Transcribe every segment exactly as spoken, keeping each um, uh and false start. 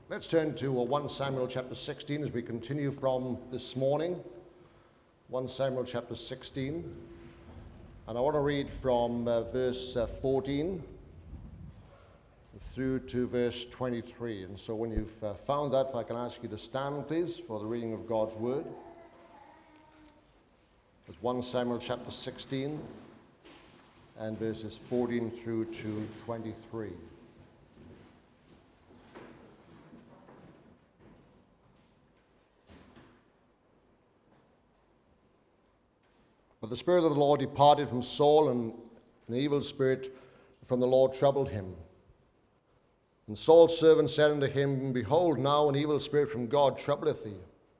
Let's turn to uh, First Samuel chapter sixteen as we continue from this morning. First Samuel chapter sixteen. And I want to read from uh, verse uh, fourteen through to verse twenty-three. And so when you've uh, found that, if I can ask you to stand, please, for the reading of God's word. It's First Samuel chapter sixteen and verses fourteen through to twenty-three. But the Spirit of the Lord departed from Saul, and an evil spirit from the Lord troubled him. And Saul's servant said unto him, Behold, now an evil spirit from God troubleth thee.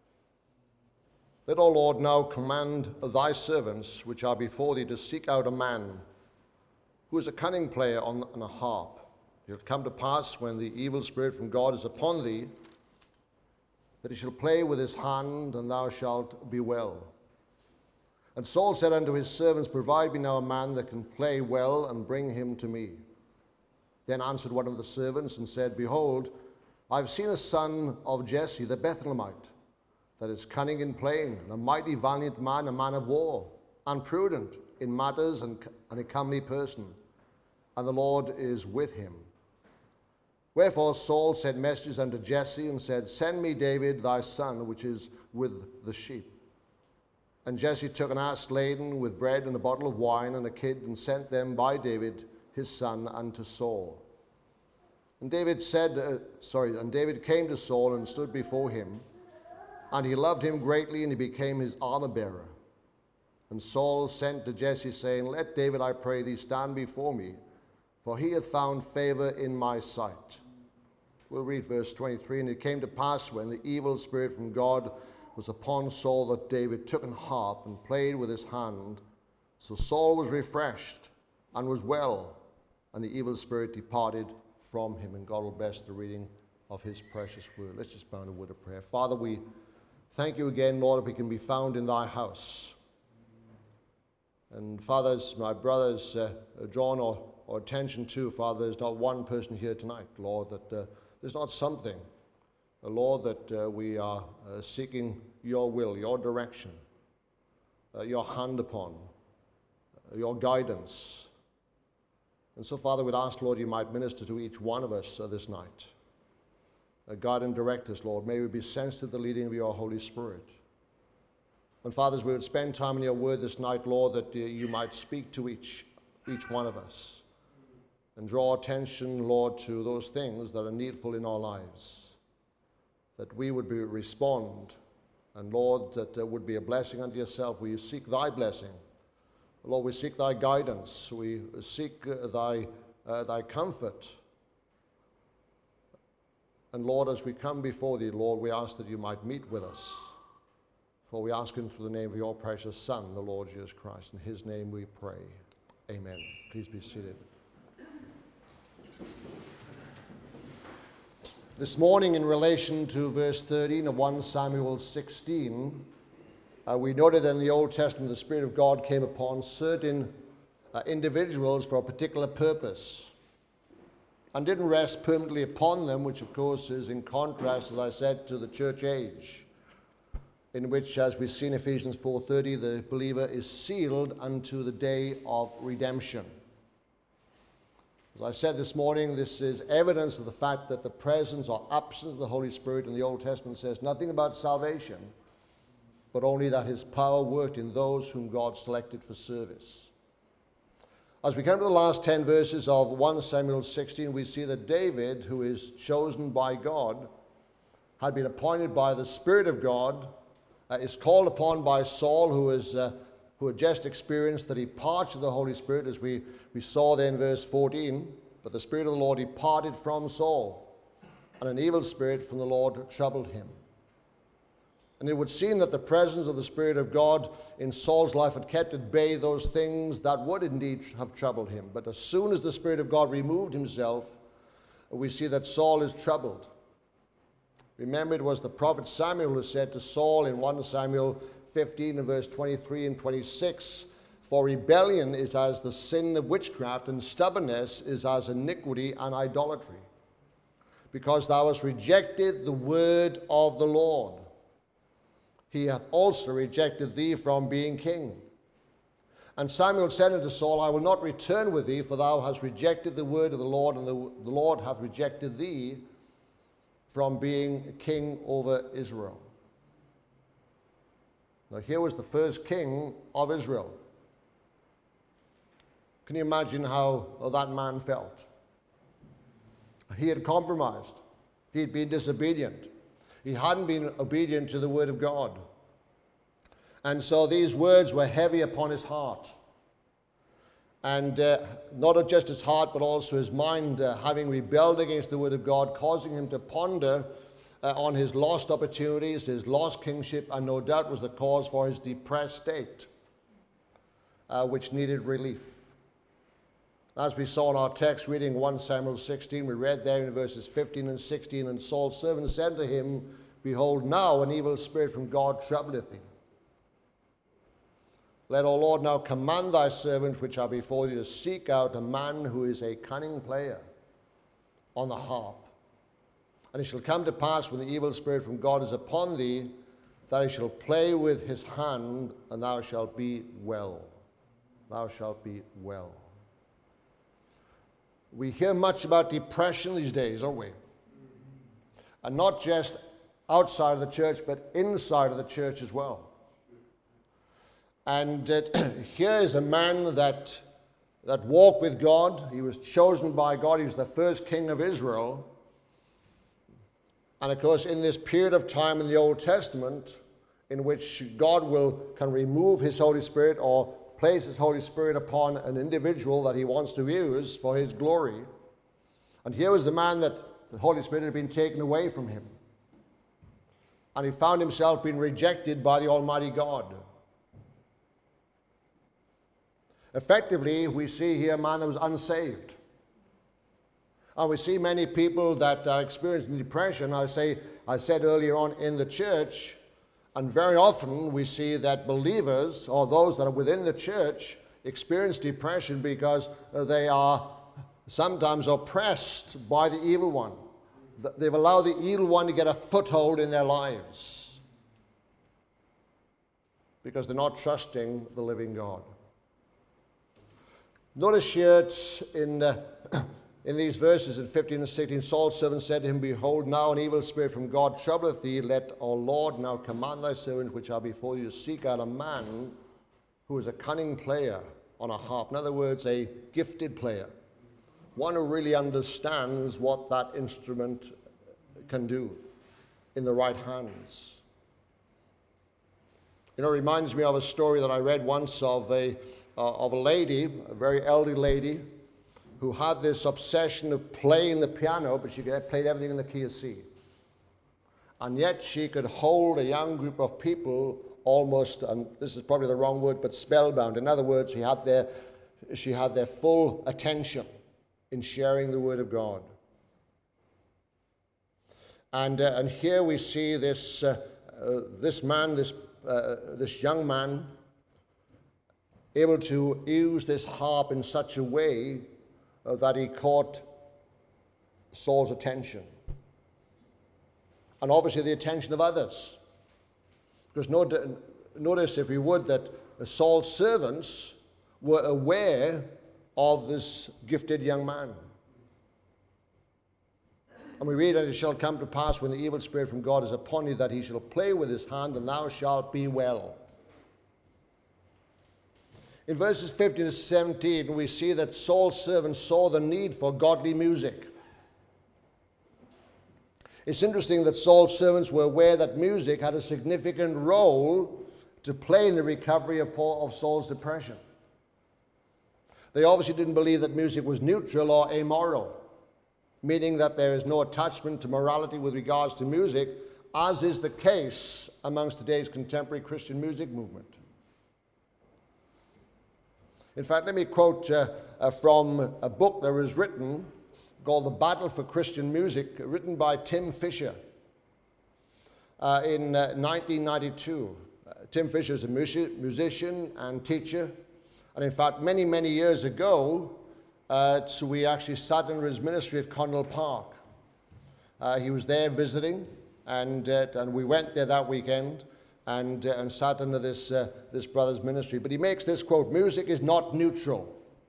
Let, O Lord, now command thy servants, which are before thee, to seek out a man who is a cunning player on a harp. It shall come to pass, when the evil spirit from God is upon thee, that he shall play with his hand, and thou shalt be well. And Saul said unto his servants, Provide me now a man that can play well, and bring him to me. Then answered one of the servants and said, Behold, I have seen a son of Jesse the Bethlehemite, that is cunning in playing, and a mighty valiant man, a man of war, and prudent in matters, and, and a comely person. And the Lord is with him. Wherefore Saul sent messengers unto Jesse, and said, Send me David thy son, which is with the sheep. And Jesse took an ass laden with bread and a bottle of wine and a kid, and sent them by David his son unto Saul. And David said, uh, sorry, and David came to Saul and stood before him, and he loved him greatly, and he became his armor bearer. And Saul sent to Jesse, saying, Let David, I pray thee, stand before me, for he hath found favor in my sight. We'll read verse twenty-three. And it came to pass, when the evil spirit from God was upon Saul, that David took an harp and played with his hand. So Saul was refreshed and was well, and the evil spirit departed from him. And God will bless the reading of his precious word. Let's just bow in a word of prayer. Father, we thank you again, Lord, if we can be found in thy house. And fathers, my brothers, uh, drawn our, our attention to, Father, there's not one person here tonight, Lord, that uh, there's not something, uh, Lord, that uh, we are uh, seeking your will, your direction, uh, your hand upon, uh, your guidance. And so, Father, we'd ask, Lord, you might minister to each one of us uh, this night. Uh, guide and direct us, Lord. May we be sensitive to the leading of your Holy Spirit. And, fathers, we would spend time in your word this night, Lord, that uh, you might speak to each, each one of us and draw attention, Lord, to those things that are needful in our lives, that we would be, respond, and, Lord, that uh, would be a blessing unto yourself. We seek thy blessing. Lord, we seek thy guidance. We seek uh, thy, uh, thy comfort. And, Lord, as we come before thee, Lord, we ask that you might meet with us. For we ask him through the name of your precious Son, the Lord Jesus Christ. In his name we pray. Amen. Please be seated. This morning, in relation to verse thirteen of First Samuel sixteen, uh, we noted in the Old Testament the Spirit of God came upon certain uh, individuals for a particular purpose and didn't rest permanently upon them, which of course is in contrast, as I said, to the church age, in which, as we see in Ephesians four thirty, the believer is sealed unto the day of redemption. As I said this morning, this is evidence of the fact that the presence or absence of the Holy Spirit in the Old Testament says nothing about salvation, but only that his power worked in those whom God selected for service. As we come to the last ten verses of First Samuel sixteen, we see that David, who is chosen by God, had been appointed by the Spirit of God, uh, is called upon by Saul, who is uh, who had just experienced the departure of the Holy Spirit, as we, we saw there in verse fourteen. But the Spirit of the Lord departed from Saul, and an evil spirit from the Lord troubled him. And it would seem that the presence of the Spirit of God in Saul's life had kept at bay those things that would indeed have troubled him. But as soon as the Spirit of God removed himself, we see that Saul is troubled. Remember, it was the prophet Samuel who said to Saul in First Samuel fifteen and verse twenty-three and twenty-six, For rebellion is as the sin of witchcraft, and stubbornness is as iniquity and idolatry. because thou hast rejected the word of the Lord. He hath also rejected thee from being king. And Samuel said unto Saul, I will not return with thee, for thou hast rejected the word of the Lord, and the, the Lord hath rejected thee from being king over Israel. Now here was the first king of Israel. Can you imagine how, how that man felt? He had compromised. He had been disobedient. He hadn't been obedient to the word of God. And so these words were heavy upon his heart. And uh, not just his heart, but also his mind, uh, having rebelled against the word of God, causing him to ponder uh, on his lost opportunities, his lost kingship, and no doubt was the cause for his depressed state, uh, which needed relief. As we saw in our text reading First Samuel sixteen, we read there in verses fifteen and sixteen, and Saul's servant said to him, Behold, now an evil spirit from God troubleth thee. Let, O Lord, now command thy servant which are before thee to seek out a man who is a cunning player on the harp. And it shall come to pass when the evil spirit from God is upon thee, that he shall play with his hand, and thou shalt be well. Thou shalt be well. We hear much about depression these days, don't we? And not just outside of the church, but inside of the church as well. And uh, here is a man that, that walked with God. He was chosen by God. He was the first king of Israel. And of course, in this period of time in the Old Testament, in which God will can remove his Holy Spirit or place his Holy Spirit upon an individual that he wants to use for his glory. And here was the man that the Holy Spirit had been taken away from him. And he found himself being rejected by the Almighty God. Effectively, we see here a man that was unsaved. And we see many people that are experiencing depression, I say, I said earlier on, in the church, and very often we see that believers, or those that are within the church, experience depression because they are sometimes oppressed by the evil one. They've allowed the evil one to get a foothold in their lives because they're not trusting the living God. Notice here in, uh, in these verses in fifteen and sixteen, Saul's servant said to him, Behold, now an evil spirit from God troubleth thee. Let, O Lord, now command thy servant which are before you to seek out a man who is a cunning player on a harp. In other words, a gifted player. One who really understands what that instrument can do in the right hands. You know, it reminds me of a story that I read once of a Uh, of a lady, a very elderly lady, who had this obsession of playing the piano, but she played everything in the key of C. And yet she could hold a young group of people almost, and this is probably the wrong word, but spellbound. In other words, she had their, she had their full attention in sharing the Word of God. And, uh, and here we see this, uh, uh, this man, this, uh, this young man, able to use this harp in such a way uh, that he caught Saul's attention. And obviously the attention of others. Because notice, if we would, that Saul's servants were aware of this gifted young man. And we read that it shall come to pass when the evil spirit from God is upon you, that he shall play with his hand, and thou shalt be well. In verses fifteen to seventeen, we see that Saul's servants saw the need for godly music. It's interesting that Saul's servants were aware that music had a significant role to play in the recovery of, Paul, of Saul's depression. They obviously didn't believe that music was neutral or amoral, meaning that there is no attachment to morality with regards to music, as is the case amongst today's contemporary Christian music movement. In fact, let me quote uh, uh, from a book that was written called The Battle for Christian Music, written by Tim Fisher uh, in uh, nineteen ninety-two. Uh, Tim Fisher is a music- musician and teacher. And in fact, many, many years ago, uh, so we actually sat under his ministry at Condell Park. Uh, he was there visiting, and uh, and we went there that weekend and uh, and sat under this uh, this brother's ministry. But he makes this quote: "Music is not neutral.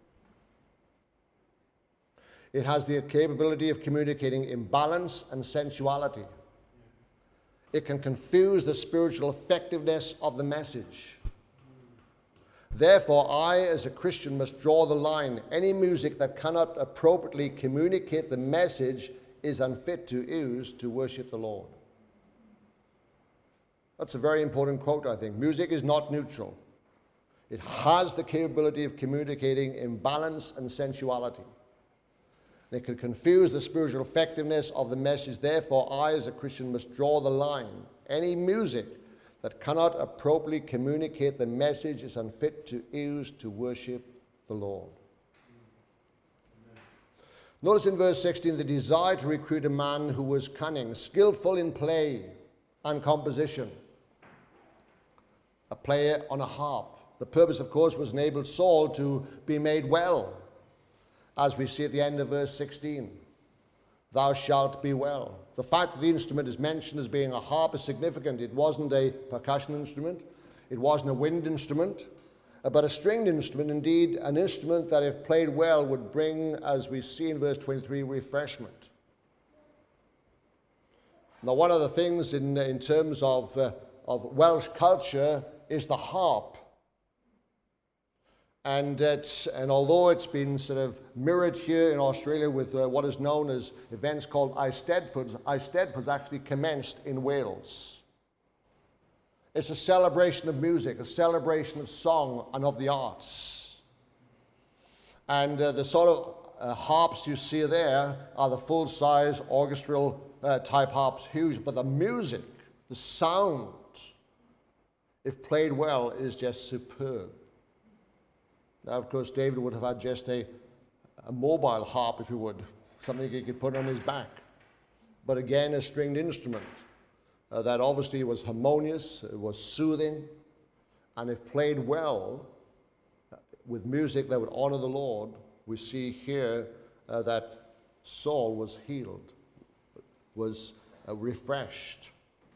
It has the capability of communicating imbalance and sensuality. It can confuse the spiritual effectiveness of the message. Therefore, I, as a Christian, must draw the line. Any music that cannot appropriately communicate the message is unfit to use to worship the Lord." That's a very important quote, I think. Music is not neutral. It has the capability of communicating imbalance and sensuality. It can confuse the spiritual effectiveness of the message. Therefore, I, as a Christian, must draw the line. Any music that cannot appropriately communicate the message is unfit to use to worship the Lord. Amen. Notice in verse sixteen, the desire to recruit a man who was cunning, skillful in play and composition, a player on a harp. The purpose, of course, was to enable Saul to be made well. As we see at the end of verse sixteen, "Thou shalt be well." The fact that the instrument is mentioned as being a harp is significant. It wasn't a percussion instrument. It wasn't a wind instrument, but a stringed instrument, indeed an instrument that, if played well, would bring, as we see in verse twenty-three, refreshment. Now, one of the things in, in terms of, uh, of Welsh culture is the harp. And, it's, and although it's been sort of mirrored here in Australia with uh, what is known as events called Eisteddfods, Eisteddfods actually commenced in Wales. It's a celebration of music, a celebration of song and of the arts. And uh, the sort of uh, harps you see there are the full-size orchestral uh, type harps, huge, but the music, the sound, if played well, is just superb. Now, of course, David would have had just a, a mobile harp, if you would, something he could put on his back. But again, a stringed instrument uh, that obviously was harmonious, it was soothing, and if played well, uh, with music that would honor the Lord, we see here uh, that Saul was healed, was uh, refreshed.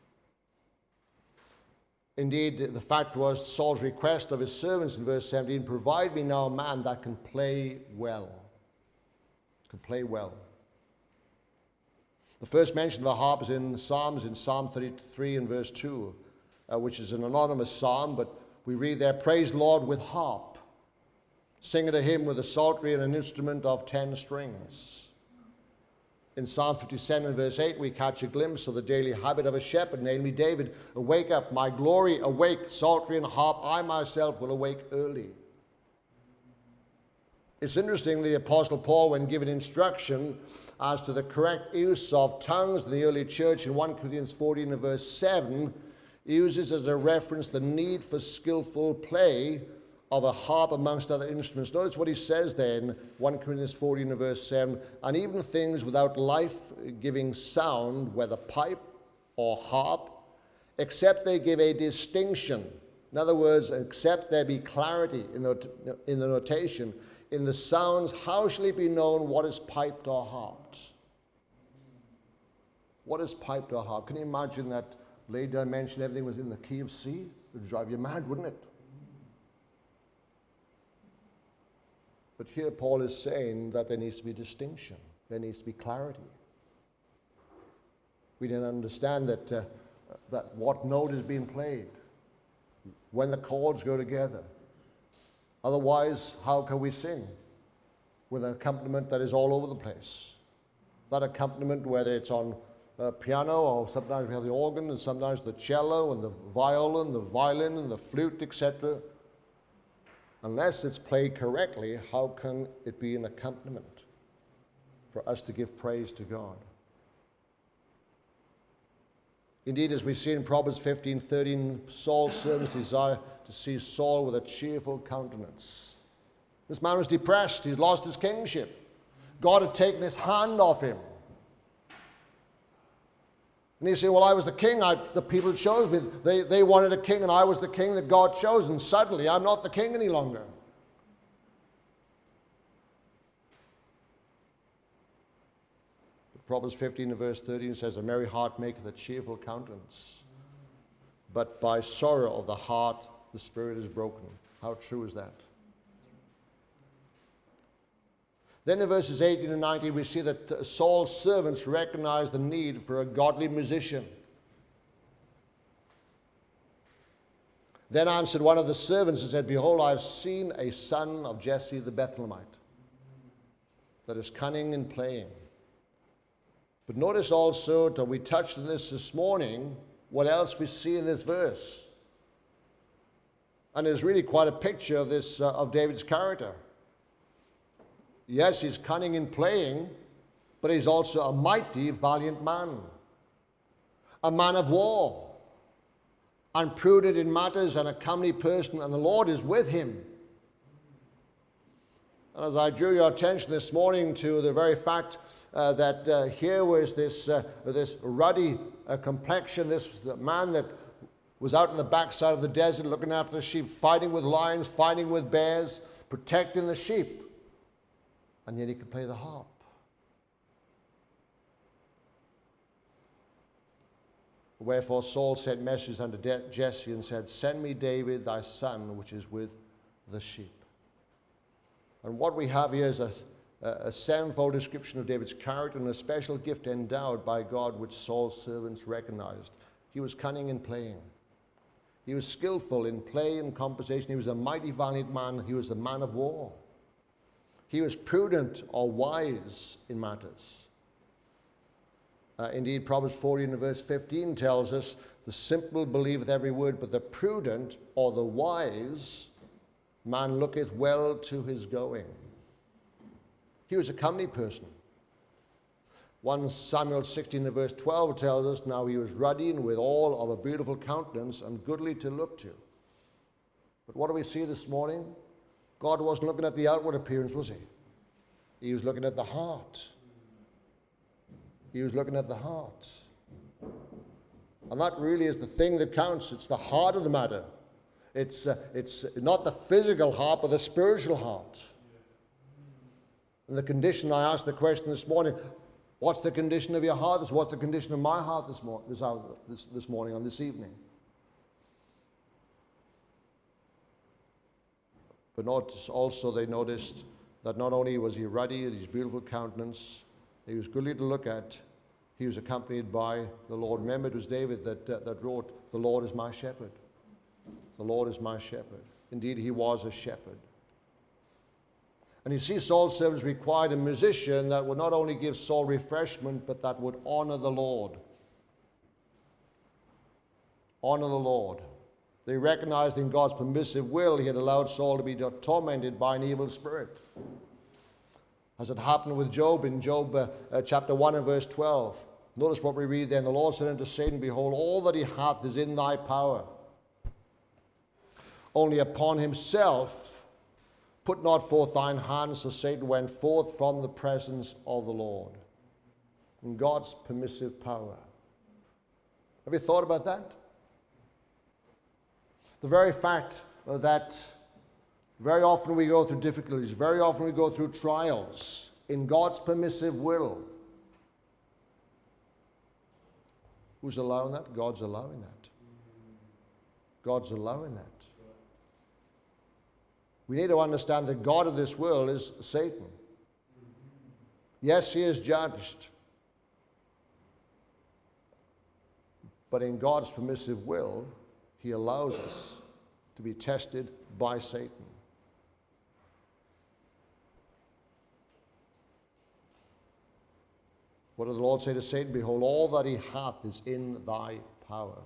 Indeed, the fact was Saul's request of his servants in verse seventeen, "Provide me now a man that can play well." Can play well. The first mention of a harp is in Psalms, in Psalm thirty-three and verse two, uh, which is an anonymous psalm, but we read there, "Praise Lord with harp. Sing unto him with a psaltery and an instrument of ten strings." In Psalm fifty-seven, verse eight, we catch a glimpse of the daily habit of a shepherd, namely David. "Awake up, my glory, awake, psaltery and harp, I myself will awake early." It's interesting, the Apostle Paul, when given instruction as to the correct use of tongues in the early church in First Corinthians fourteen and verse seven, uses as a reference the need for skillful play of a harp amongst other instruments. Notice what he says there in First Corinthians fourteen and verse seven, "And even things without life-giving sound, whether pipe or harp, except they give a distinction." In other words, except there be clarity in the, in the notation, in the sounds, how shall it be known what is piped or harped? What is piped or harped? Can you imagine that lady I mentioned, everything was in the key of C? It would drive you mad, wouldn't it? But here Paul is saying that there needs to be distinction. There needs to be clarity. We didn't understand that, uh, that what note is being played, when the chords go together. Otherwise, how can we sing with an accompaniment that is all over the place? That accompaniment, whether it's on uh, piano, or sometimes we have the organ, and sometimes the cello, and the violin, the violin, and the flute, et cetera. Unless it's played correctly, how can it be an accompaniment for us to give praise to God? Indeed, as we see in Proverbs fifteen thirteen, Saul's servants desire to see Saul with a cheerful countenance. This man was depressed. He's lost his kingship. God had taken his hand off him. And you say, well, I was the king. I, the people chose me. They, they wanted a king, and I was the king that God chose. And suddenly, I'm not the king any longer. But Proverbs fifteen and verse thirteen says, a merry heart maketh a cheerful countenance, but by sorrow of the heart the spirit is broken. How true is that? Then in verses eighteen and nineteen, we see that Saul's servants recognize the need for a godly musician. Then answered one of the servants and said, behold, I have seen a son of Jesse the Bethlehemite, that is cunning in playing. But notice also, that we touched on this this morning, what else we see in this verse. And it's really quite a picture of this, uh, of David's character. Yes, he's cunning in playing, but he's also a mighty, valiant man. A man of war. And prudent in matters, and a comely person, and the Lord is with him. And as I drew your attention this morning to the very fact uh, that uh, here was this, uh, this ruddy uh, complexion, this man that was out in the backside of the desert looking after the sheep, fighting with lions, fighting with bears, protecting the sheep. And yet he could play the harp. Wherefore Saul sent messengers unto Jesse and said, send me David thy son, which is with the sheep. And what we have here is a, a sevenfold description of David's character and a special gift endowed by God, which Saul's servants recognized. He was cunning in playing. He was skillful in play and conversation. He was a mighty valiant man. He was a man of war. He was prudent or wise in matters. Uh, indeed, Proverbs fourteen and verse fifteen tells us, the simple believeth every word, but the prudent or the wise man looketh well to his going. He was a comely person. First Samuel sixteen and verse twelve tells us, now he was ruddy and withal of a beautiful countenance and goodly to look to. But what do we see this morning? God wasn't looking at the outward appearance, was he? He was looking at the heart. He was looking at the heart. And that really is the thing that counts. It's the heart of the matter. It's, uh, it's not the physical heart, but the spiritual heart. And the condition, I asked the question this morning, what's the condition of your heart? What's the condition of my heart this, mor- this, hour, this, this morning, on this evening? But notice also they noticed that not only was he ruddy in his beautiful countenance, he was goodly to look at, he was accompanied by the Lord. Remember, it was David that, uh, that wrote, the Lord is my shepherd. The Lord is my shepherd. Indeed, he was a shepherd. And you see, Saul's servants required a musician that would not only give Saul refreshment, but that would honor the Lord. Honor the Lord. They recognized in God's permissive will he had allowed Saul to be tormented by an evil spirit. As it happened with Job in Job uh, uh, chapter one and verse twelve. Notice what we read then. The Lord said unto Satan, behold, all that he hath is in thy power. Only upon himself put not forth thine hand. So Satan went forth from the presence of the Lord. In God's permissive power. Have you thought about that? The very fact that very often we go through difficulties, very often we go through trials in God's permissive will. Who's allowing that? God's allowing that. God's allowing that. We need to understand that God of this world is Satan. Yes, he is judged. But in God's permissive will, he allows us to be tested by Satan. What did the Lord say to Satan? Behold, all that he hath is in thy power.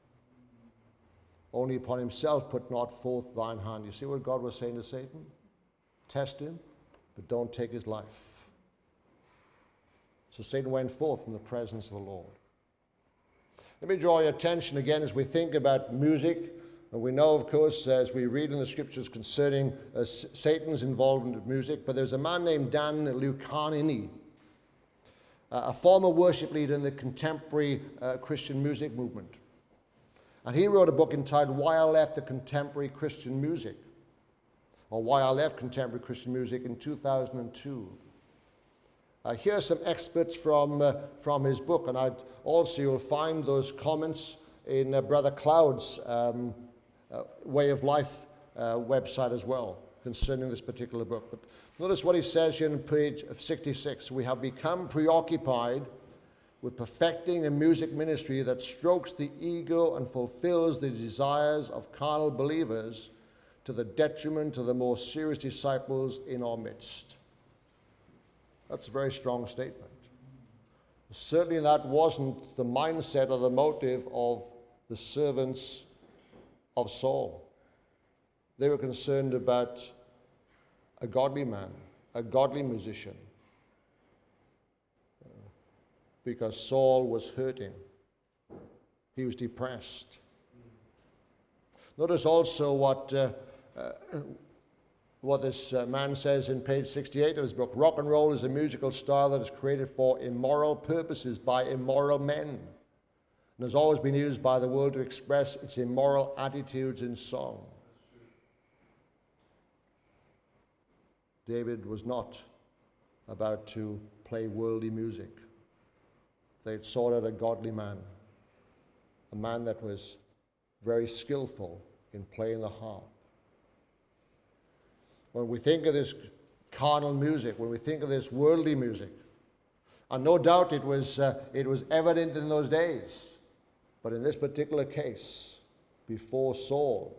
Only upon himself put not forth thine hand. You see what God was saying to Satan? Test him, but don't take his life. So Satan went forth from the presence of the Lord. Let me draw your attention again as we think about music. And we know, of course, as we read in the scriptures concerning uh, Satan's involvement with music, but there's a man named Dan Lucanini, uh, a former worship leader in the contemporary uh, Christian music movement. And he wrote a book entitled Why I Left the Contemporary Christian Music, or Why I Left Contemporary Christian Music in two thousand two. Uh, here are some excerpts from, uh, from his book, and I'd also you'll find those comments in uh, Brother Cloud's um, uh, Way of Life uh, website as well concerning this particular book. But notice what he says here on page sixty-six. We have become preoccupied with perfecting a music ministry that strokes the ego and fulfills the desires of carnal believers to the detriment of the more serious disciples in our midst. That's a very strong statement. Certainly that wasn't the mindset or the motive of the servants of Saul. They were concerned about a godly man, a godly musician, uh, because Saul was hurting. He was depressed. Notice also what uh, uh, what this uh, man says in page sixty-eight of his book. Rock and roll is a musical style that is created for immoral purposes by immoral men, and has always been used by the world to express its immoral attitudes in song. David was not about to play worldly music. They had sought out a godly man, a man that was very skillful in playing the harp. When we think of this carnal music, when we think of this worldly music, and no doubt it was, uh, it was evident in those days, but in this particular case, before Saul,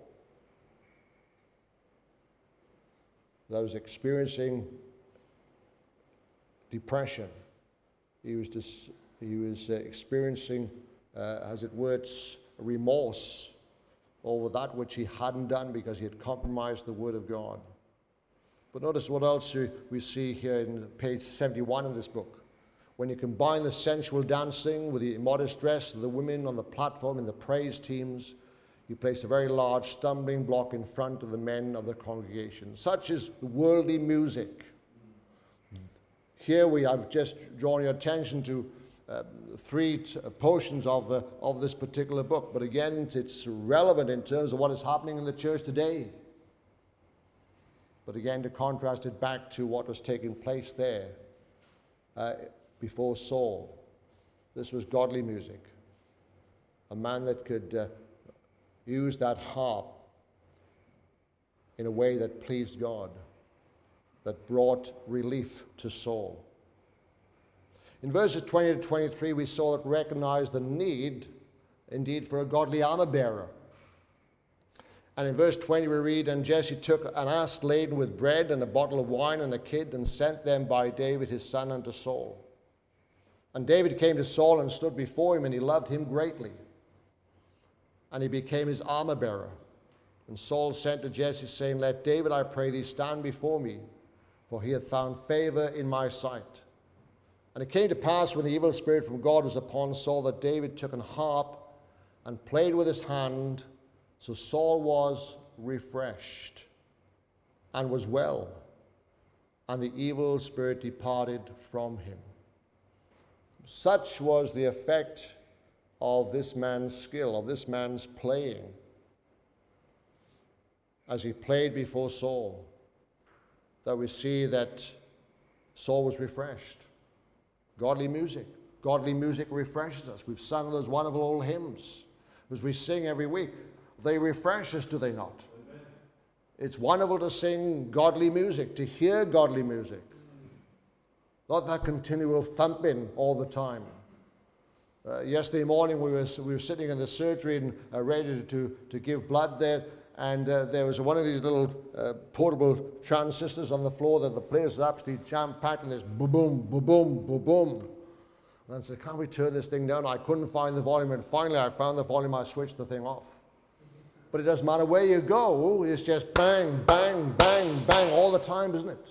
that was experiencing depression. He was, dis- he was uh, experiencing, uh, as it were, remorse over that which he hadn't done because he had compromised the Word of God. But notice what else we see here in page seventy-one of this book. When you combine the sensual dancing with the immodest dress of the women on the platform in the praise teams, you place a very large stumbling block in front of the men of the congregation. Such is worldly music. Here we have just drawn your attention to uh, three t- portions of, uh, of this particular book. But again, it's relevant in terms of what is happening in the church today. But again, to contrast it back to what was taking place there uh, before Saul. This was godly music. A man that could uh, use that harp in a way that pleased God, that brought relief to Saul. In verses twenty to twenty-three, we saw it recognized the need, indeed, for a godly armor bearer. And in verse twenty, we read, And Jesse took an ass laden with bread and a bottle of wine and a kid, and sent them by David his son unto Saul. And David came to Saul and stood before him, and he loved him greatly. And he became his armor bearer. And Saul sent to Jesse, saying, Let David, I pray thee, stand before me, for he hath found favor in my sight. And it came to pass, when the evil spirit from God was upon Saul, that David took an harp and played with his hand. So Saul was refreshed and was well, and the evil spirit departed from him. Such was the effect of this man's skill, of this man's playing, as he played before Saul, that we see that Saul was refreshed. Godly music. Godly music refreshes us. We've sung those wonderful old hymns, as we sing every week. They refresh us, do they not? Amen. It's wonderful to sing godly music, to hear godly music. Not that continual thumping all the time. Uh, yesterday morning we were, we were sitting in the surgery and uh, ready to, to give blood there, and uh, there was one of these little uh, portable transistors on the floor that the place was absolutely jam-packed, and this boom, boom, boom, boom, boom. And I said, can't we turn this thing down? I couldn't find the volume, and finally I found the volume. I switched the thing off. But it doesn't matter where you go, it's just bang, bang, bang, bang all the time, isn't it?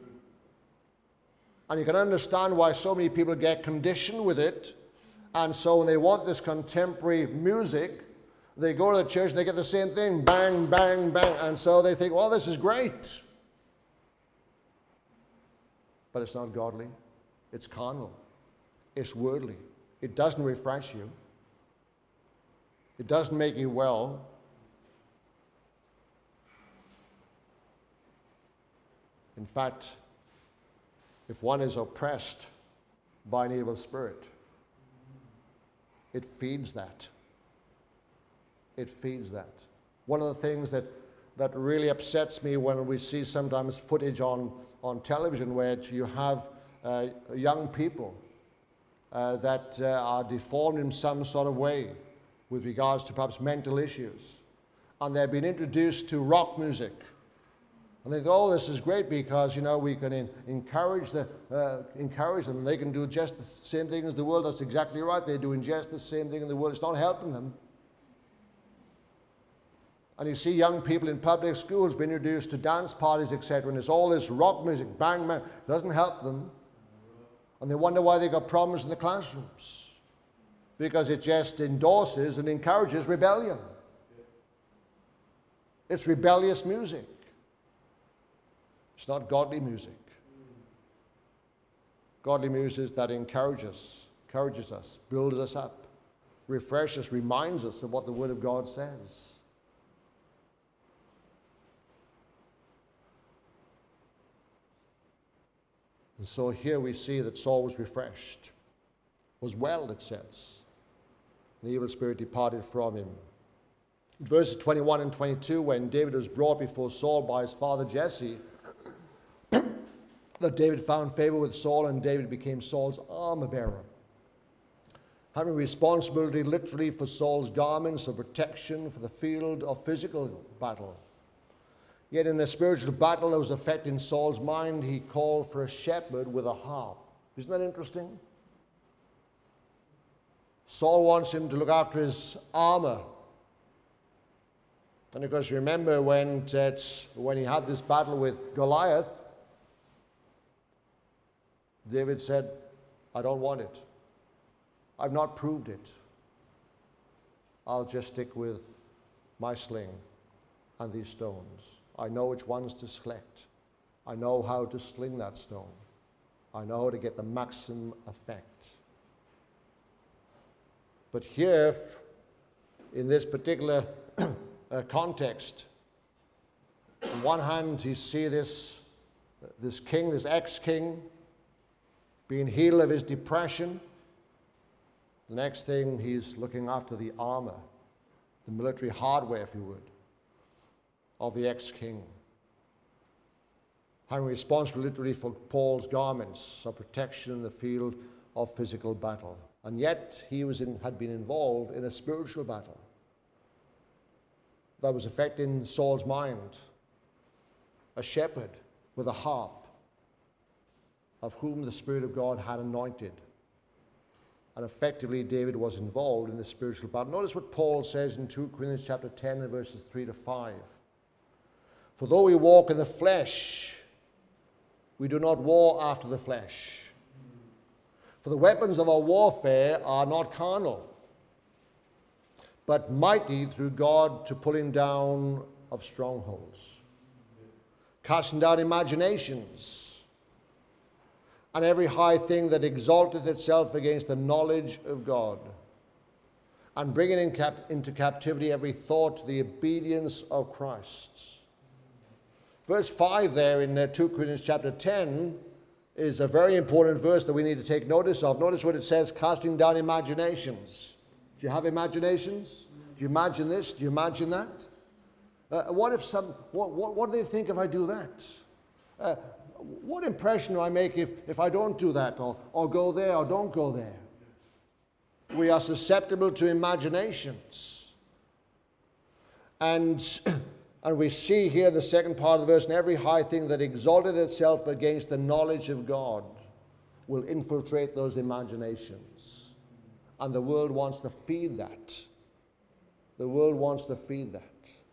And you can understand why so many people get conditioned with it. And so when they want this contemporary music, they go to the church and they get the same thing, bang, bang, bang. And so they think, well, this is great. But it's not godly. It's carnal. It's worldly. It doesn't refresh you. It doesn't make you well. In fact, if one is oppressed by an evil spirit, it feeds that. It feeds that. One of the things that, that really upsets me when we see sometimes footage on, on television where you have uh, young people uh, that uh, are deformed in some sort of way with regards to perhaps mental issues, and they're being introduced to rock music. And they go, oh, this is great because, you know, we can in, encourage, the, uh, encourage them. They can do just the same thing as the world. That's exactly right. They're doing just the same thing in the world. It's not helping them. And you see young people in public schools being introduced to dance parties, et cetera, and it's all this rock music, bang, bang. It doesn't help them. And they wonder why they got problems in the classrooms. Because it just endorses and encourages rebellion. It's rebellious music. It's not godly music. Godly music that encourages, encourages us, builds us up, refreshes, reminds us of what the Word of God says. And so here we see that Saul was refreshed, was well, it says. And the evil spirit departed from him. In verses twenty-one and twenty-two, when David was brought before Saul by his father Jesse, that David found favor with Saul, and David became Saul's armor bearer, having responsibility literally for Saul's garments of protection for the field of physical battle. Yet in the spiritual battle that was affecting Saul's mind, he called for a shepherd with a harp. Isn't that interesting? Saul wants him to look after his armor. And of course, remember when, when he had this battle with Goliath, David said, I don't want it. I've not proved it. I'll just stick with my sling and these stones. I know which ones to select. I know how to sling that stone. I know how to get the maximum effect. But here, in this particular uh, context, on one hand, you see this, this king, this ex-king, being healed of his depression. The next thing, he's looking after the armor, the military hardware, if you would, of the ex-king. Having responsibility for Paul's garments of protection in the field of physical battle. And yet, he was in, had been involved in a spiritual battle that was affecting Saul's mind. A shepherd with a harp, of whom the Spirit of God had anointed. And effectively, David was involved in the spiritual battle. Notice what Paul says in Second Corinthians chapter ten and verses three to five. For though we walk in the flesh, we do not war after the flesh. For the weapons of our warfare are not carnal, but mighty through God to pulling down of strongholds, casting down imaginations, and every high thing that exalteth itself against the knowledge of God, and bringing in cap- into captivity every thought to the obedience of Christ. Verse five there in uh, Second Corinthians chapter ten is a very important verse that we need to take notice of. Notice what it says, casting down imaginations. Do you have imaginations? Do you imagine this? Do you imagine that? Uh, what if some, what, what, what do they think if I do that? Uh, what impression do I make if, if I don't do that, or, or go there, or don't go there? We are susceptible to imaginations. And, and we see here the second part of the verse, and every high thing that exalted itself against the knowledge of God will infiltrate those imaginations. And the world wants to feed that. The world wants to feed that.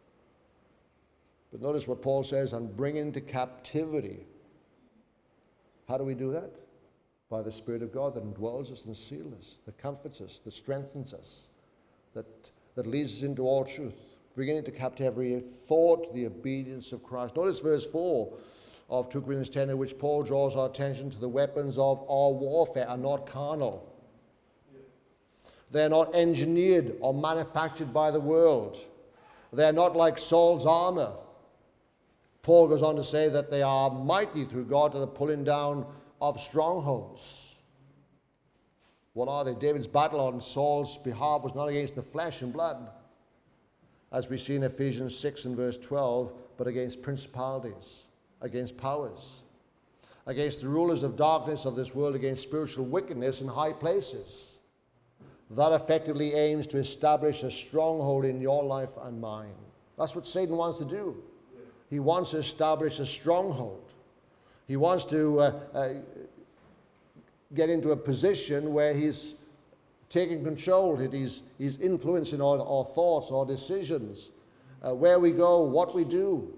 But notice what Paul says, and bring into captivity. How do we do that? By the Spirit of God that indwells us and seals us, that comforts us, that strengthens us, that, that leads us into all truth. Bringing into captivity every thought to the obedience of Christ. Notice verse four of Second Corinthians ten, in which Paul draws our attention to the weapons of our warfare are not carnal. They're not engineered or manufactured by the world. They're not like Saul's armor. Paul goes on to say that they are mighty through God to the pulling down of strongholds. What are they? David's battle on Saul's behalf was not against the flesh and blood, as we see in Ephesians six and verse twelve, but against principalities, against powers, against the rulers of darkness of this world, against spiritual wickedness in high places. That effectively aims to establish a stronghold in your life and mine. That's what Satan wants to do. He wants to establish a stronghold. He wants to uh, uh, get into a position where he's taking control, he's, he's influencing our, our thoughts, our decisions, uh, where we go, what we do.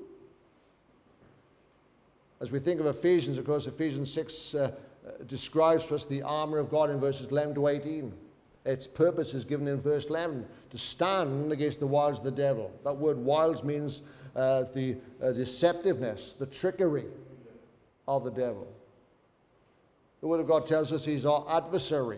As we think of Ephesians, of course, Ephesians six uh, uh, describes for us the armor of God in verses eleven to eighteen. Its purpose is given in verse eleven, to stand against the wiles of the devil. That word wiles means uh, the uh, deceptiveness, the trickery of the devil. The Word of God tells us he's our adversary.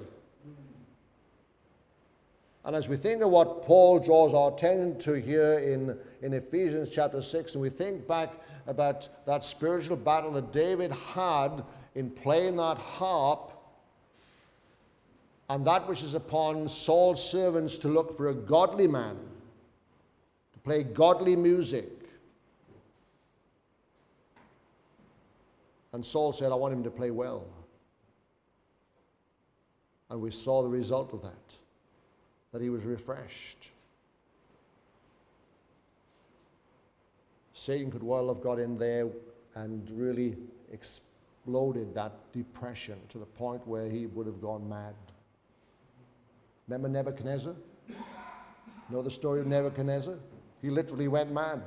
And as we think of what Paul draws our attention to here in, in Ephesians chapter six, and we think back about that spiritual battle that David had in playing that harp, and that which is upon Saul's servants to look for a godly man, to play godly music. And Saul said, I want him to play well. And we saw the result of that, that he was refreshed. Satan could well have got in there and really exploded that depression to the point where he would have gone mad. Remember Nebuchadnezzar? You know the story of Nebuchadnezzar? He literally went mad.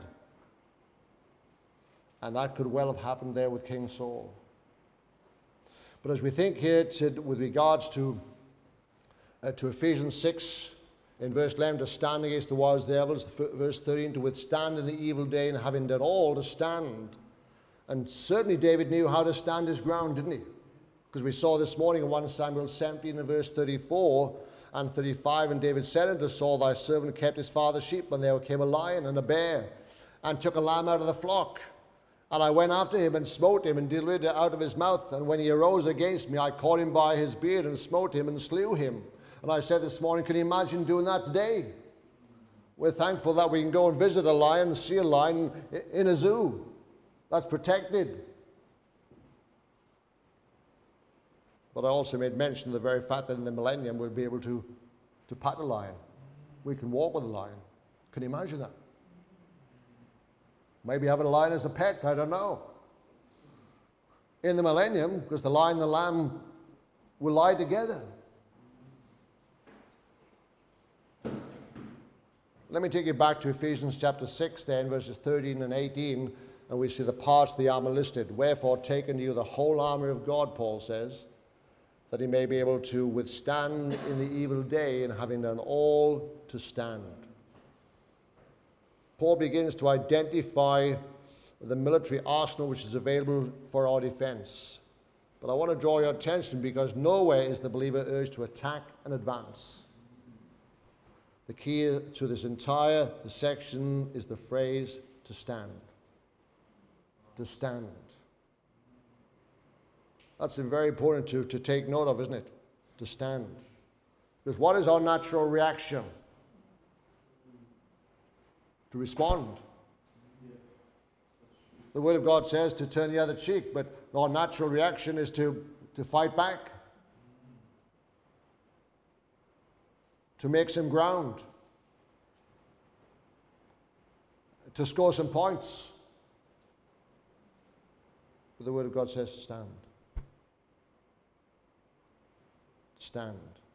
And that could well have happened there with King Saul. But as we think here to, with regards to, uh, to Ephesians six, in verse eleven, to stand against the wiles of the devils, verse thirteen, to withstand in the evil day, and having done all, to stand. And certainly David knew how to stand his ground, didn't he? Because we saw this morning in First Samuel seventeen and verse thirty-four and thirty-five, and David said unto Saul, thy servant kept his father's sheep, and there came a lion and a bear, and took a lamb out of the flock. And I went after him and smote him and delivered it out of his mouth. And when he arose against me, I caught him by his beard and smote him and slew him. And I said this morning, can you imagine doing that today? We're thankful that we can go and visit a lion, see a lion in a zoo. That's protected. But I also made mention of the very fact that in the millennium we'll be able to, to pat a lion. We can walk with a lion. Can you imagine that? Maybe having a lion as a pet, I don't know. In the millennium, because the lion and the lamb will lie together. Let me take you back to Ephesians chapter six then, verses thirteen and eighteen, and we see the parts of the armor listed. Wherefore take unto you the whole armor of God, Paul says, that he may be able to withstand in the evil day, and having done all, to stand. Paul begins to identify the military arsenal which is available for our defense. But I want to draw your attention because nowhere is the believer urged to attack and advance. The key to this entire section is the phrase, to stand. To stand. That's very important to, to take note of, isn't it? To stand. Because what is our natural reaction? To respond. The Word of God says to turn the other cheek, but our natural reaction is to, to fight back, to make some ground, to score some points. But the Word of God says to stand. Stand.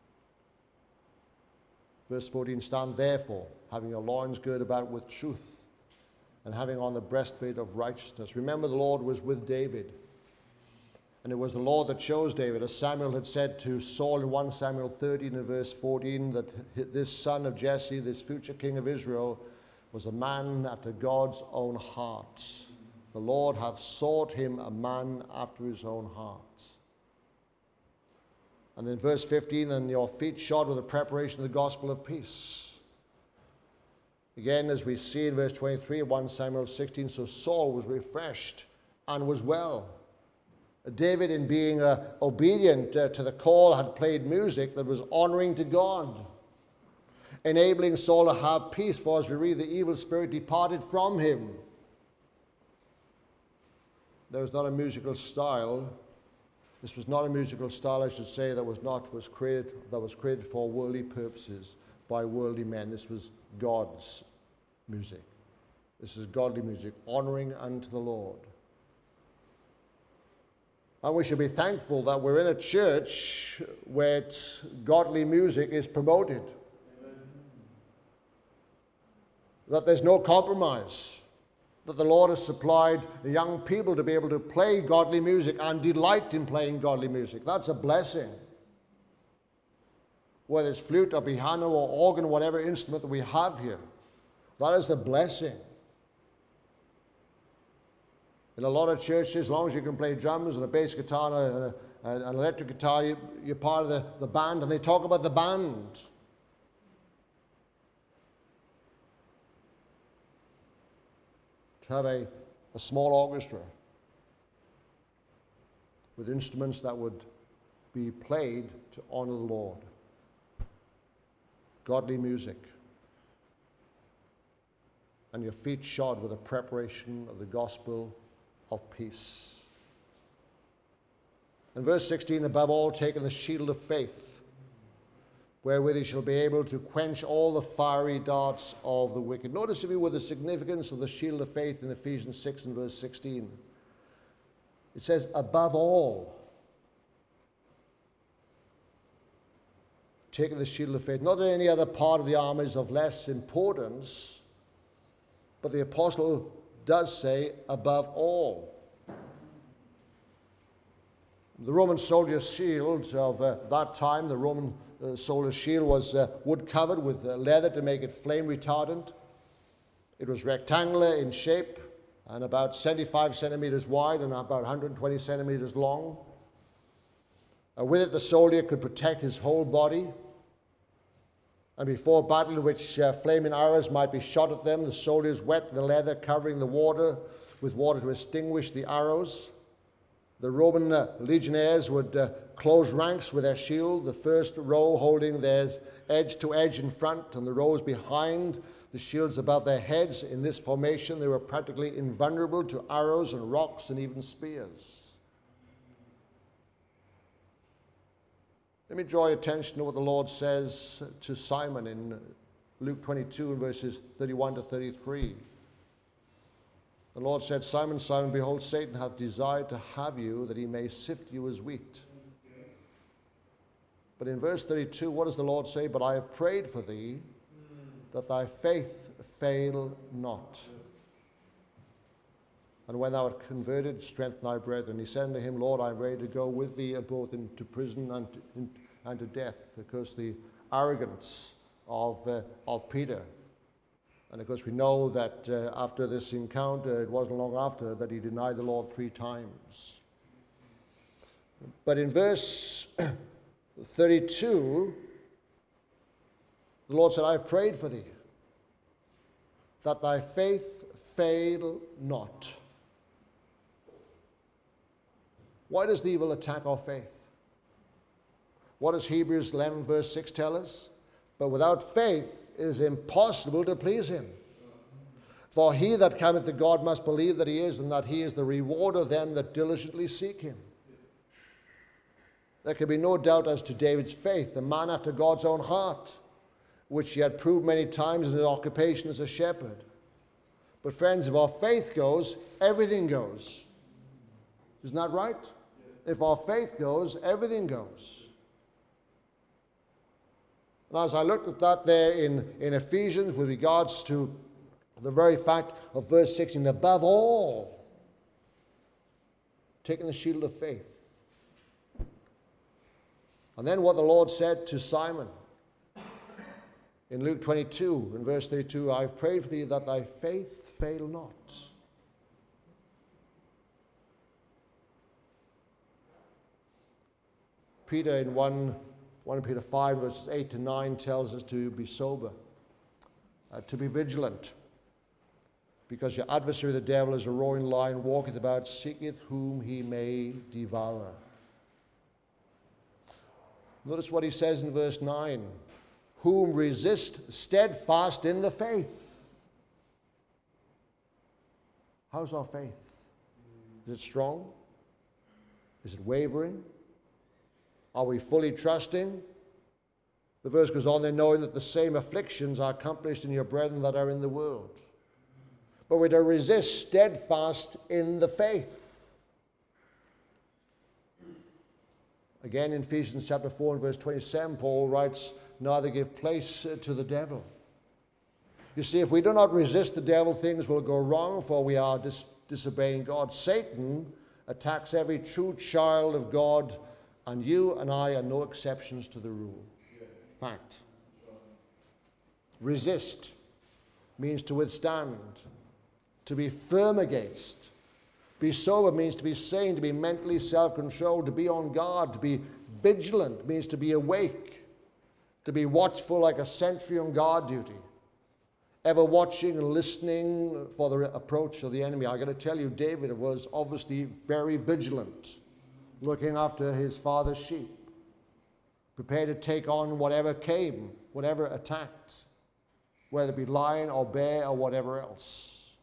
Verse fourteen, stand therefore, having your loins girded about with truth, and having on the breastplate of righteousness. Remember, the Lord was with David. And it was the Lord that chose David, as Samuel had said to Saul in First Samuel thirteen and verse fourteen, that this son of Jesse, this future king of Israel, was a man after God's own heart. The Lord hath sought him a man after his own heart. And then verse fifteen, and your feet shod with the preparation of the gospel of peace. Again, as we see in verse twenty-three of First Samuel sixteen, so Saul was refreshed and was well. David, in being uh, obedient uh, to the call, had played music that was honoring to God, enabling Saul to have peace, for as we read, the evil spirit departed from him. There was not a musical style. This was not a musical style, I should say, that was not was created that was created for worldly purposes by worldly men. This was God's music. This is godly music, honoring unto the Lord. And we should be thankful that we're in a church where it's godly music is promoted. Amen. That there's no compromise. That the Lord has supplied young people to be able to play godly music and delight in playing godly music. That's a blessing. Whether it's flute or piano or organ, whatever instrument that we have here, that is a blessing. In a lot of churches, as long as you can play drums and a bass guitar and, a, and an electric guitar, you, you're part of the, the band, and they talk about the band. To have a, a small orchestra with instruments that would be played to honor the Lord. Godly music. And your feet shod with a preparation of the gospel of peace. In verse sixteen, above all, taking the shield of faith, wherewith he shall be able to quench all the fiery darts of the wicked. Notice, if you would, the significance of the shield of faith in Ephesians six and verse sixteen. It says, above all, taking the shield of faith. Not that any other part of the armor is of less importance, but the apostle does say, above all. The Roman soldier's shield of uh, that time, the Roman uh, soldier's shield was uh, wood covered with uh, leather to make it flame retardant. It was rectangular in shape and about seventy-five centimeters wide and about one hundred twenty centimeters long. Uh, with it, the soldier could protect his whole body. And before battle, which uh, flaming arrows might be shot at them, the soldiers wet the leather, covering the water with water to extinguish the arrows. The Roman uh, legionnaires would uh, close ranks with their shield, the first row holding theirs edge to edge in front, and the rows behind, the shields above their heads. In this formation, they were practically invulnerable to arrows and rocks and even spears. Let me draw your attention to what the Lord says to Simon in Luke twenty-two, verses thirty-one to thirty-three. The Lord said, Simon, Simon, behold, Satan hath desired to have you, that he may sift you as wheat. But in verse thirty-two, what does the Lord say? But I have prayed for thee, that thy faith fail not. And when thou art converted, strengthen thy brethren. He said unto him, Lord, I am ready to go with thee both into prison and to, in, and to death. Because the arrogance of, uh, of Peter. And of course we know that uh, after this encounter, it wasn't long after that he denied the Lord three times. But in verse thirty-two, the Lord said, I have prayed for thee, that thy faith fail not. Why does the evil attack our faith? What does Hebrews eleven verse six tell us? But without faith it is impossible to please him. For he that cometh to God must believe that he is, and that he is the rewarder of them that diligently seek him. There can be no doubt as to David's faith, a man after God's own heart, which he had proved many times in his occupation as a shepherd. But friends, if our faith goes, everything goes. Isn't that right? If our faith goes, everything goes. And as I looked at that there in, in Ephesians with regards to the very fact of verse sixteen, above all, taking the shield of faith. And then what the Lord said to Simon in Luke twenty-two, in verse thirty-two, I have prayed for thee that thy faith fail not. Peter in one, First Peter five, verses eight to nine tells us to be sober, uh, to be vigilant, because your adversary the devil is a roaring lion, walketh about, seeketh whom he may devour. Notice what he says in verse nine. Whom resist steadfast in the faith. How's our faith? Is it strong? Is it wavering? Are we fully trusting? The verse goes on there, knowing that the same afflictions are accomplished in your brethren that are in the world. But we're to resist steadfast in the faith. Again, in Ephesians chapter four and verse twenty-seven, Paul writes, neither give place to the devil. You see, if we do not resist the devil, things will go wrong, for we are dis- disobeying God. Satan attacks every true child of God, and you and I are no exceptions to the rule. Fact. Resist means to withstand, to be firm against. Be sober means to be sane, to be mentally self-controlled, to be on guard, to be vigilant means to be awake, to be watchful like a sentry on guard duty, ever watching and listening for the approach of the enemy. I got to tell you, David was obviously very vigilant, looking after his father's sheep, prepared to take on whatever came, whatever attacked, whether it be lion or bear or whatever else.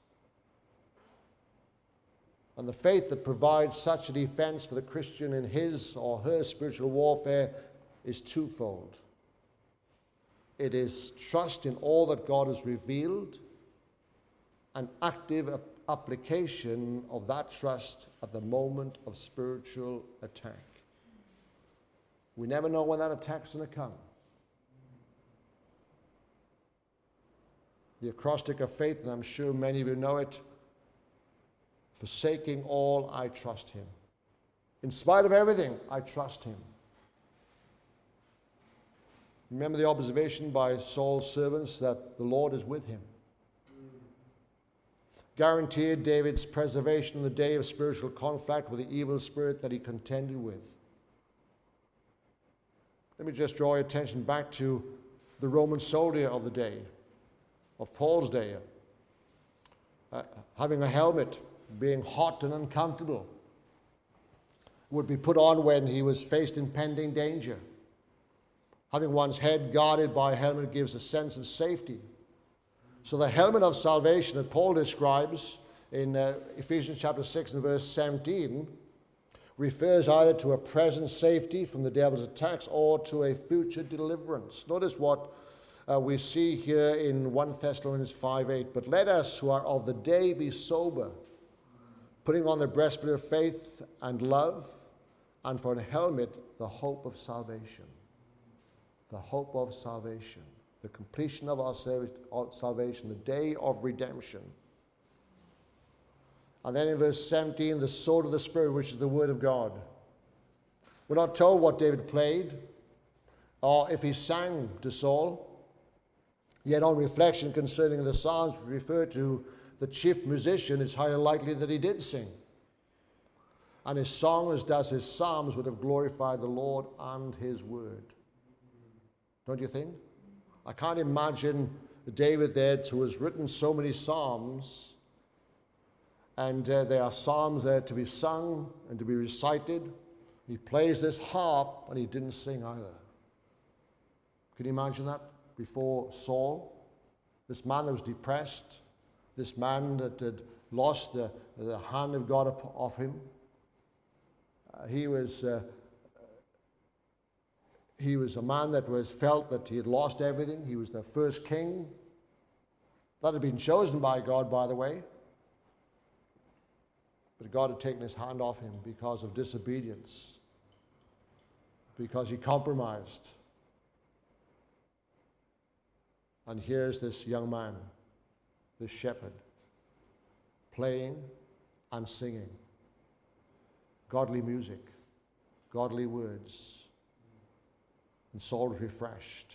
And the faith that provides such a defense for the Christian in his or her spiritual warfare is twofold. It is trust in all that God has revealed, and active application of that trust at the moment of spiritual attack. We never know when that attack's going to come. The acrostic of faith, and I'm sure many of you know it, forsaking all, I trust him. In spite of everything, I trust him. Remember the observation by Saul's servants that the Lord is with him. Guaranteed David's preservation in the day of spiritual conflict with the evil spirit that he contended with. Let me just draw your attention back to the Roman soldier of the day, of Paul's day. Uh, having a helmet, being hot and uncomfortable, would be put on when he was faced impending danger. Having one's head guarded by a helmet gives a sense of safety. So the helmet of salvation that Paul describes in uh, Ephesians chapter six and verse seventeen refers either to a present safety from the devil's attacks or to a future deliverance. Notice what uh, we see here in First Thessalonians five eight. But let us who are of the day be sober, putting on the breastplate of faith and love, and for a helmet the hope of salvation. The hope of salvation, the completion of our salvation, the day of redemption. And then in verse seventeen, the sword of the Spirit, which is the word of God. We're not told what David played or if he sang to Saul. Yet on reflection concerning the Psalms we refer to the chief musician, it's highly likely that he did sing. And his song, as does his psalms, would have glorified the Lord and his word. Don't you think? I can't imagine David there, who has written so many psalms, and uh, there are psalms there to be sung and to be recited. He plays this harp, and he didn't sing either. Can you imagine that? Before Saul, this man that was depressed, this man that had lost the, the hand of God off him. Uh, he was... Uh, He was a man that was felt that he had lost everything. He was the first king. That had been chosen by God, by the way. But God had taken his hand off him because of disobedience, because he compromised. And here's this young man, this shepherd, playing and singing godly music, godly words. And Saul was refreshed.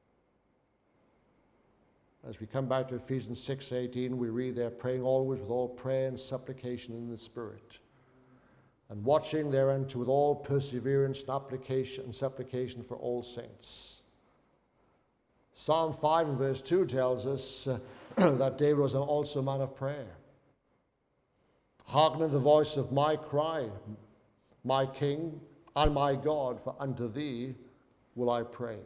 As we come back to Ephesians six eighteen, we read there, praying always with all prayer and supplication in the Spirit, and watching thereunto with all perseverance and application and supplication for all saints. Psalm five and verse two tells us, uh, that David was also a man of prayer. Hearken to the voice of my cry, my King and my God, for unto thee will I pray.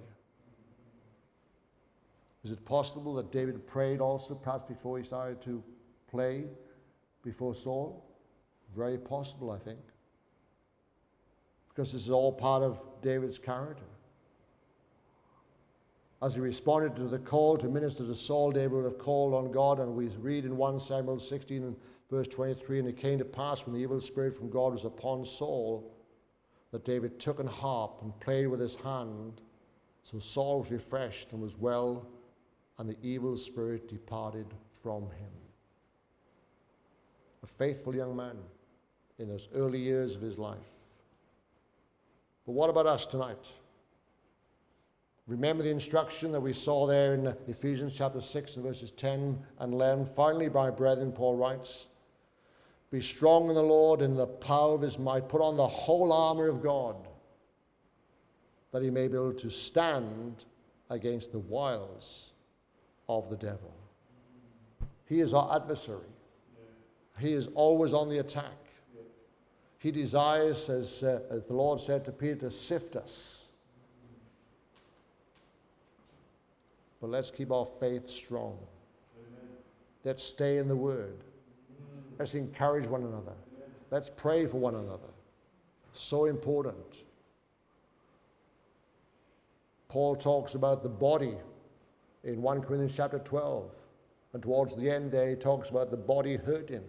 Is it possible that David prayed also, perhaps before he started to play before Saul? Very possible, I think. Because this is all part of David's character. As he responded to the call to minister to Saul, David would have called on God, and we read in First Samuel sixteen and verse twenty-three, and it came to pass when the evil spirit from God was upon Saul, that David took an harp and played with his hand. So Saul was refreshed and was well, and the evil spirit departed from him. A faithful young man in those early years of his life. But what about us tonight? Remember the instruction that we saw there in Ephesians chapter six and verses ten and eleven. Finally, my brethren, Paul writes, be strong in the Lord and in the power of his might. Put on the whole armor of God, that he may be able to stand against the wiles of the devil. He is our adversary. He is always on the attack. He desires, as, uh, as the Lord said to Peter, to sift us. But let's keep our faith strong. Amen. Let's stay in the Word. Amen. Let's encourage one another. Amen. Let's pray for one another. So important. Paul talks about the body in First Corinthians chapter twelve. And towards the end there, he talks about the body hurting.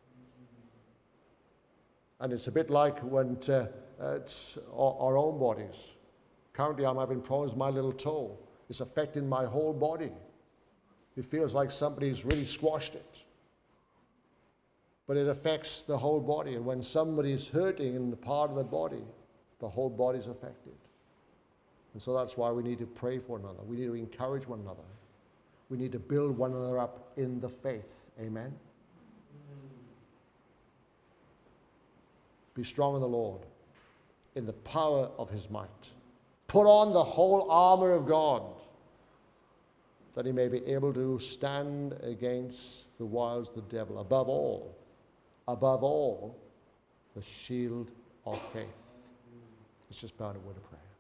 And it's a bit like when uh, it's our, our own bodies. Currently, I'm having problems with my little toe. It's affecting my whole body. It feels like somebody's really squashed it. But it affects the whole body. And when somebody's hurting in the part of the body, the whole body's affected. And so that's why we need to pray for one another. We need to encourage one another. We need to build one another up in the faith. Amen? Be strong in the Lord, in the power of his might. Put on the whole armor of God, that he may be able to stand against the wiles of the devil. Above all, above all, the shield of faith. Let's just bow in a word of prayer.